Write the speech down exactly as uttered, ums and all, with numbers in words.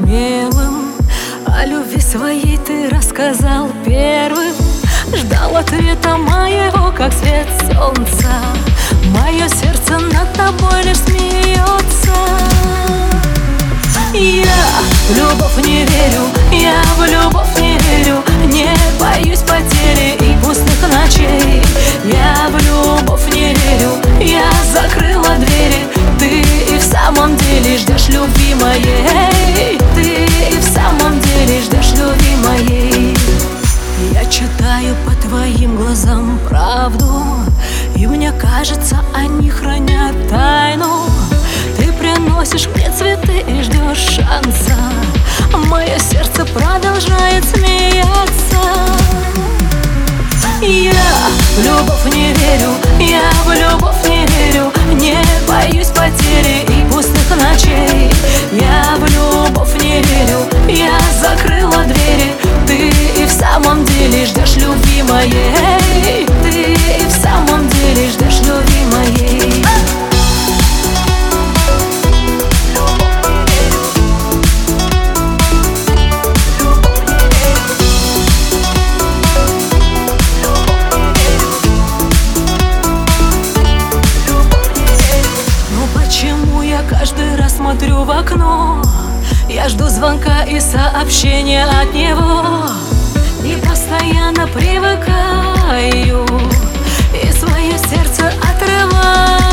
смелым. О любви своей ты рассказал первым. Ждал ответа моего, как свет солнца. Мое сердце над тобой лишь смеется. Я в любовь не верю, я в любовь не верю. Не боюсь потери и пустых ночей. Я в любовь не верю, я закрыла двери. Ты и в самом деле ждешь любви моей. Ты и в самом деле ждешь любви моей. Я читаю по твоим глазам правду, и мне кажется, они хранят тайну. Ты приносишь мне цветы и ждешь шанса. Мое сердце продолжает смеяться. Я в любовь не верю, я в любовь не верю. Не боюсь потери и пустых ночей. Я в любовь не верю, я закрыла двери. Ты и в самом деле ждешь любви моей. Ты и в самом деле ждешь любви моей. Каждый раз смотрю в окно, я жду звонка и сообщения от него. И постоянно привыкаю, и свое сердце отрываю.